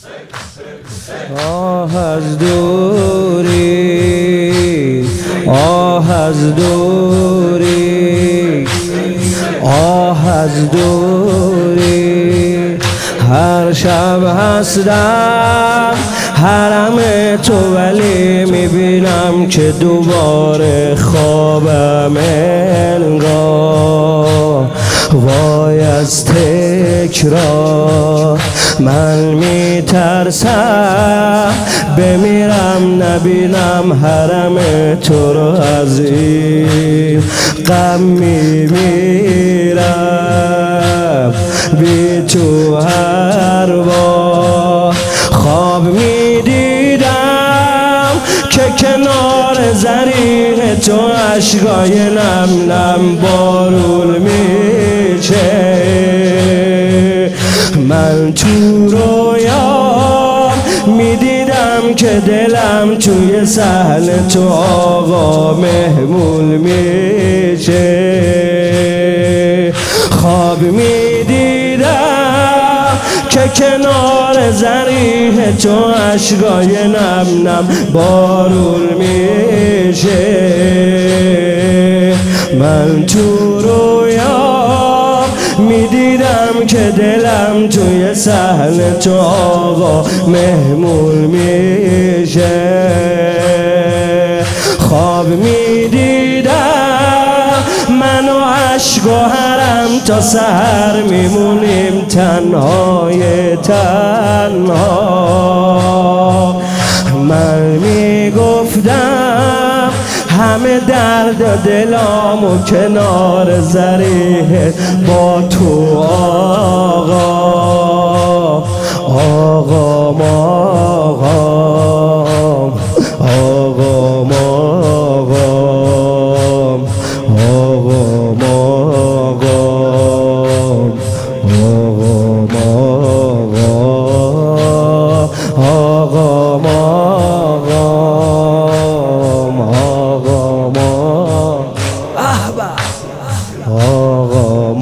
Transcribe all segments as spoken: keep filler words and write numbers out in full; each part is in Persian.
آه از دوری، آه از دوری، آه از دوری. هر شب هستم حرم تو ولی میبینم که دوباره خوابم انگار. وای از تکرار من میترسم بمیرم نبینم حرم تو رو. از این غم میمیرم بی تو هر بار. خواب میدیدم که کنار زریح تو اشکای نم نم بارون میشه. من تو رویام میدیدم که دلم توی صحن تو آقا مهمون میشه. خواب میدیدم که کنار زریح تو اشکای نم نم بارون میشه. من تو رویام میدیدم که دلم توی صحن تو آقا مهمون میشه. خواب میدیدم من و عشق و حرم تا سحر میمونیم تنهای تنها. من میگفتم همه درد دلامو کنار زریح با تو آقا. آقا ماقام، آقا ماقام، آقا ماقام، آقا ماقام، آقا ماقام، آقا ماقام، آقا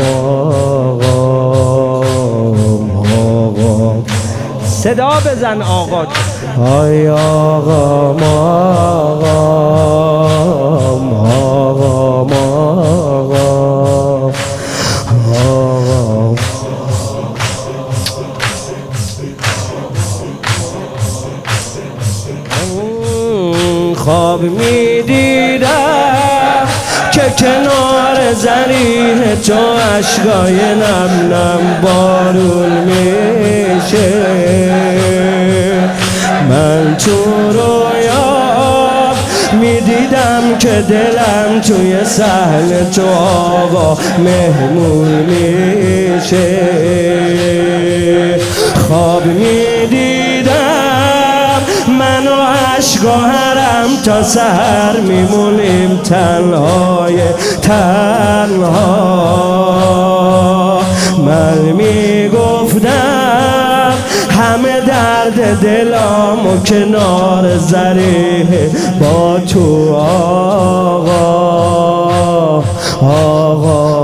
ماقام، آقا. صدا بزن آقا. آی آقا ماقام، آقا ماقام، آقا. خواب میدیدم که کنار زریح تو اشکای نم نم بارون میشه. من تو رویام میدیدم که دلم توی صحن تو آقا مهمون میشه. خواب میدیدم من و عشق و حرم تا سحر میمونیم تنهای تنها. من میگفتم همه درد دلامو کنار زریح با تو آقا. آقا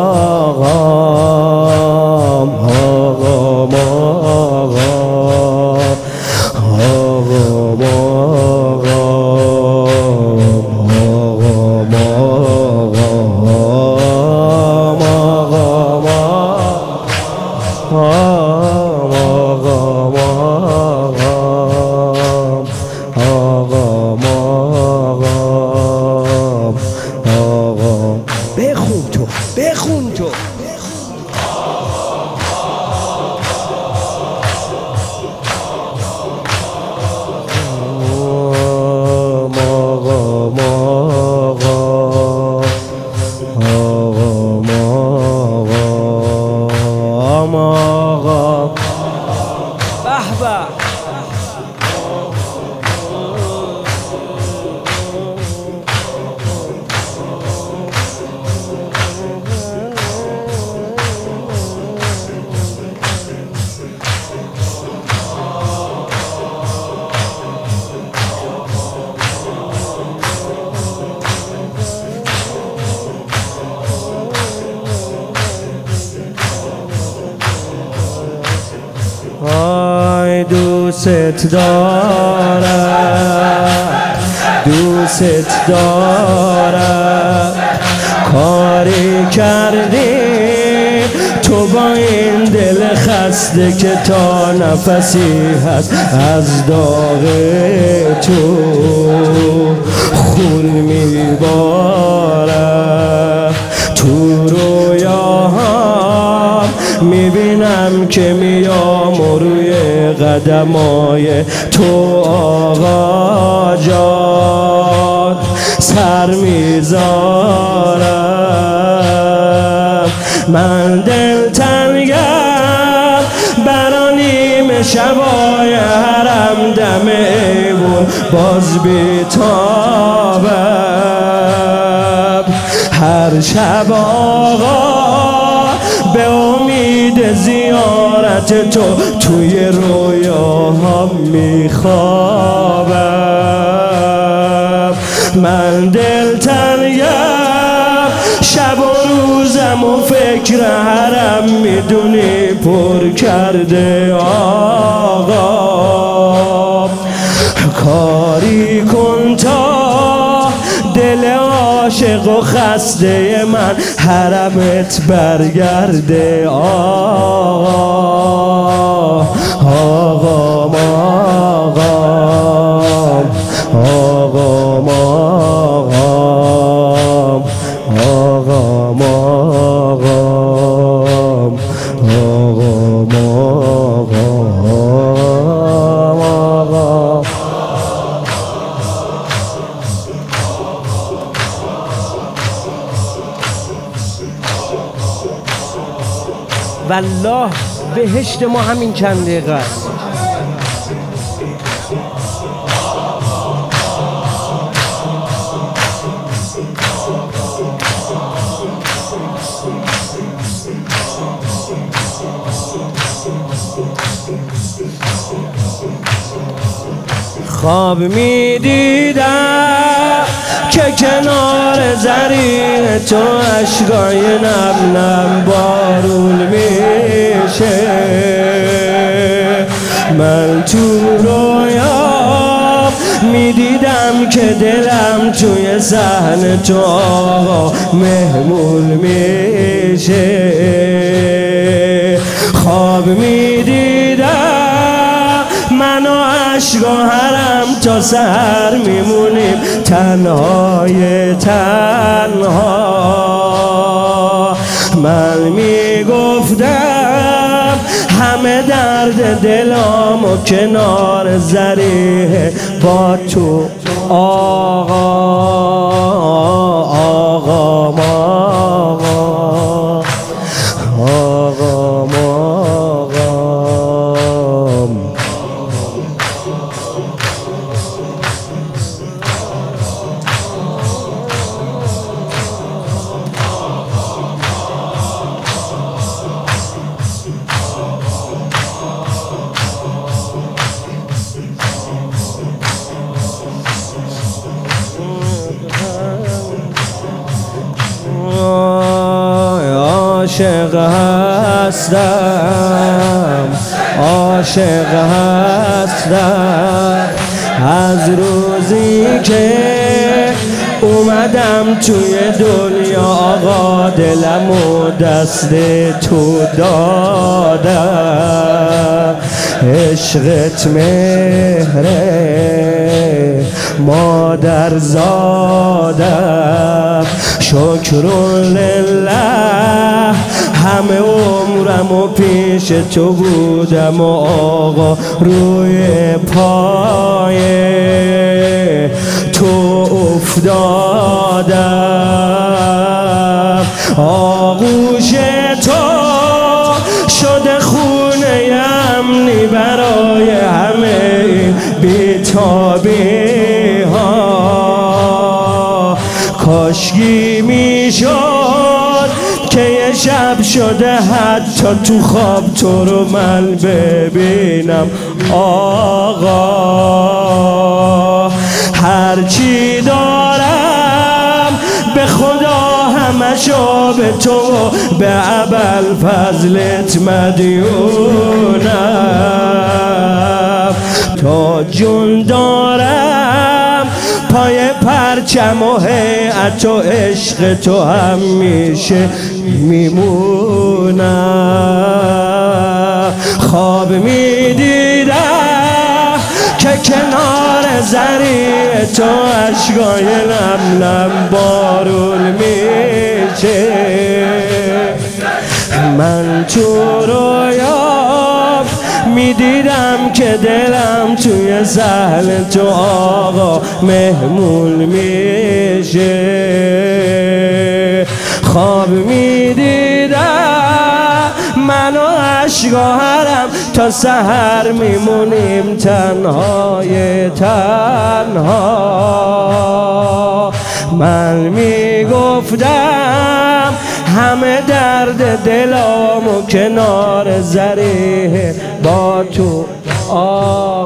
ماقام، آقا ماقام، آقا ماقام، آقا ماقام، آقا ماقام، آقا. بخون تو، بخون تو. وای دوست دارم دوست دارم کاری کردی تو با این دل خسته که تا نفسی هست از داغ تو خون میبارم تو رویاهام میبینم که میام و روی قدمای تو آقا جان سر میذارم من دل تنگم برا نیمه شبای حرم دم ایوون باز بیتابم هر شب آقا به امید زیارت تو توی رویاهم میخوابم من دل تنگم شب و روزم و فکر حرم میدونی پر کرده آقا کاری کن تا دل عاشق و خسته من حرمت برگرده آقا آقا آقا آقا آقا والله بهشت ما همین چند دقیقه است. خواب می دیدم که کنار زرین تو اشکای نم نم بارون میشه من تو رویام می دیدم که دلم توی صحن تو آقا مهمون میشه خواب می دیدم من و عشق و حرم تا سحر میمونیم تنهای تنها من میگفتم همه درد دلام و کنار زریح با تو آقا آقا آقا آقا عاشق هستم عاشق هستم از روزی که اومدم توی دنیا آقا دلم و دست تو دادم عشقت مهره مادر زادم شکر لله همه عمرم و پیش تو بودم و آقا روی پای تو افتادم آغوش تو شده خونه امنی برای همه این بی‌تابی ها کاشکی میشد که یه شب شده حتی تو خواب تو رو من ببینم آقا هرچی دارم به خدا همشو به تو به ابوالفضلت مدیونم پرچم و هیئت و عشق تو همیشه میمونم. خواب میدیدم که کنار زریع تو اشکای لم لم بارون میشه. من تو رویام میدیدم که دلم توی سهل تو آقا مهمون میشه. خواب میدیدم من و اشکارم تا سحر میمونیم تنهای تنها. من میگفتم همه درد دلامو کنار زریح با تو آه